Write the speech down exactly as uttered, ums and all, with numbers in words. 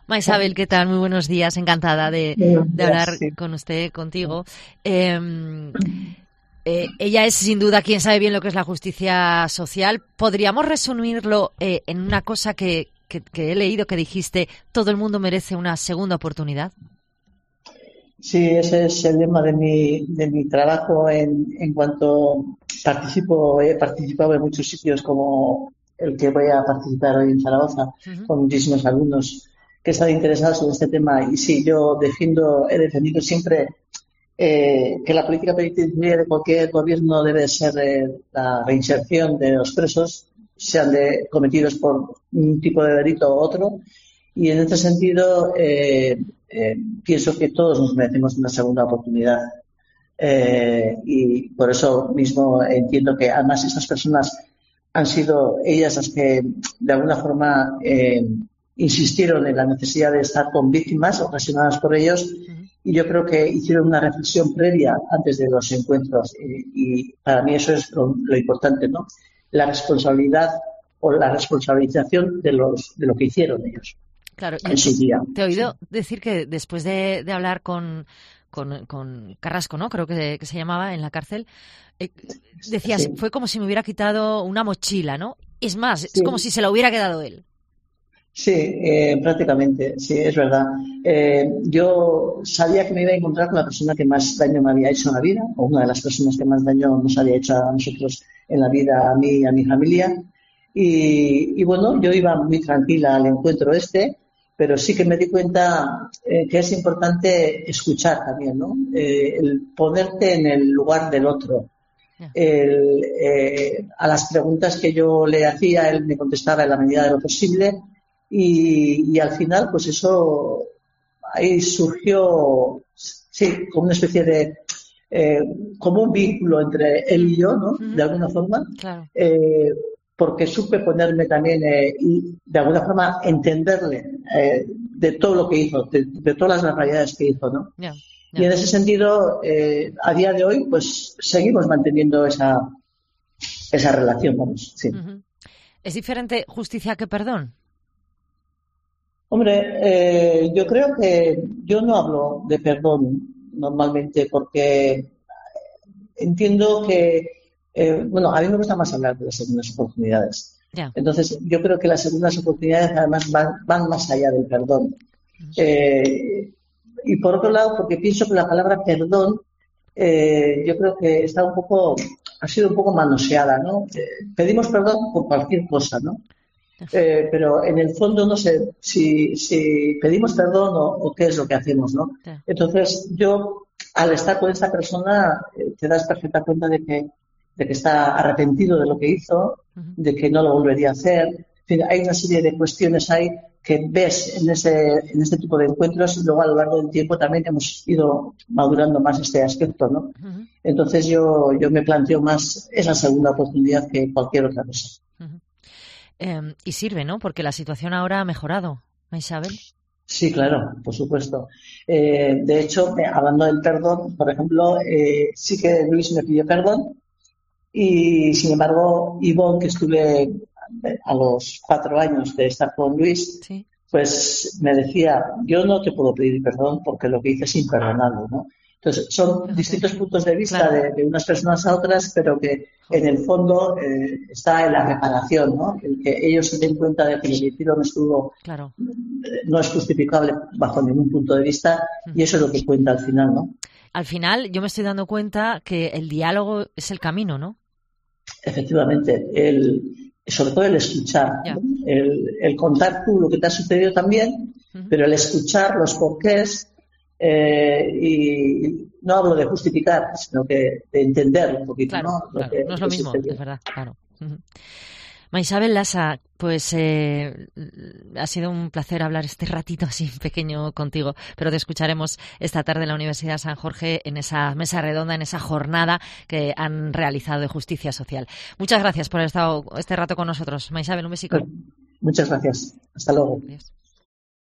Maisabel, ¿qué tal? Muy buenos días, encantada de, de hablar sí. con usted, contigo. Eh, eh, ella es sin duda quien sabe bien lo que es la justicia social. ¿Podríamos resumirlo eh, en una cosa que, que, que he leído que dijiste, todo el mundo merece una segunda oportunidad? Sí, ese es el lema de mi, de mi trabajo en, en cuanto participo, he participado en muchos sitios como el que voy a participar hoy en Zaragoza, uh-huh. con muchísimos alumnos que están interesados en este tema. Y sí, yo defiendo, he defendido siempre eh, que la política penitenciaria de cualquier gobierno debe ser eh, la reinserción de los presos, sean de, cometidos por un tipo de delito u otro. Y en este sentido, eh, eh, pienso que todos nos merecemos una segunda oportunidad. Eh, y por eso mismo entiendo que además estas personas han sido ellas las que de alguna forma eh, insistieron en la necesidad de estar con víctimas ocasionadas por ellos, uh-huh. y yo creo que hicieron una reflexión previa antes de los encuentros, y, y para mí eso es lo, lo importante, ¿no? La responsabilidad o la responsabilización de los de lo que hicieron ellos. Claro, en su día. Te he oído sí. decir que después de, de hablar con, con, con Carrasco, ¿no? Creo que, que se llamaba en la cárcel, eh, decías, sí. fue como si me hubiera quitado una mochila, ¿no? Es más, sí. es como si se la hubiera quedado él. Sí, eh, prácticamente, sí, es verdad. Eh, yo sabía que me iba a encontrar con la persona que más daño me había hecho en la vida, o una de las personas que más daño nos había hecho a nosotros en la vida, a mí y a mi familia. Y, y bueno, yo iba muy tranquila al encuentro este, pero sí que me di cuenta eh, que es importante escuchar también, ¿no? Eh, el ponerte en el lugar del otro. El, eh, a las preguntas que yo le hacía, él me contestaba en la medida de lo posible, y, y al final, pues eso, ahí surgió, sí, como una especie de, eh, como un vínculo entre él y yo, ¿no? Uh-huh. De alguna forma. Claro. Eh, porque supe ponerme también eh, y de alguna forma entenderle eh, de todo lo que hizo, de, de todas las barbaridades que hizo, ¿no? Yeah, yeah. Y en ese sentido, eh, a día de hoy, pues seguimos manteniendo esa esa relación, vamos, sí. Uh-huh. ¿Es diferente justicia que perdón? Hombre, eh, yo creo que yo no hablo de perdón normalmente porque entiendo que Eh, bueno, a mí me gusta más hablar de las segundas oportunidades. Yeah. Entonces, yo creo que las segundas oportunidades además van, van más allá del perdón. Eh, y por otro lado, porque pienso que la palabra perdón, eh, yo creo que está un poco, ha sido un poco manoseada, ¿no? Eh, pedimos perdón por cualquier cosa, ¿no? Eh, pero en el fondo no sé si, si pedimos perdón o, o qué es lo que hacemos, ¿no? Yeah. Entonces, yo, al estar con esta persona, eh, te das perfecta cuenta de que de que está arrepentido de lo que hizo, uh-huh. de que no lo volvería a hacer. En fin, hay una serie de cuestiones ahí que ves en ese en este tipo de encuentros, y luego a lo largo del tiempo también hemos ido madurando más este aspecto, ¿no? Uh-huh. Entonces yo yo me planteo más esa segunda oportunidad que cualquier otra cosa. Uh-huh. Eh, y sirve, ¿no? Porque la situación ahora ha mejorado, Maisabel. Sí, claro, por supuesto. Eh, de hecho, hablando del perdón, por ejemplo, eh, sí que Luis me pidió perdón. Y sin embargo, Ivonne, que estuve a los cuatro años de estar con Luis, sí. pues me decía, yo no te puedo pedir perdón porque lo que hice es imperdonable, ¿no? Entonces, son okay. distintos puntos de vista claro. de, de unas personas a otras, pero que en el fondo eh, está en la reparación, ¿no? El que ellos se den cuenta de que lo que hicieron estuvo, claro. eh, no es justificable bajo ningún punto de vista, uh-huh. y eso es lo que cuenta al final, ¿no? Al final, yo me estoy dando cuenta que el diálogo es el camino, ¿no? Efectivamente, el, sobre todo el escuchar, ¿no? el, el contar tú lo que te ha sucedido también, uh-huh. pero el escuchar los porqués, eh, y no hablo de justificar, sino que de entender un poquito, claro, ¿no? Lo claro. que, no es lo mismo, sucedió. Es verdad, claro. Uh-huh. Maisabel Lasa, pues eh, ha sido un placer hablar este ratito así pequeño contigo, pero te escucharemos esta tarde en la Universidad de San Jorge en esa mesa redonda, en esa jornada que han realizado de justicia social. Muchas gracias por haber estado este rato con nosotros. Maisabel, un besico. Muchas gracias. Hasta luego. Adiós.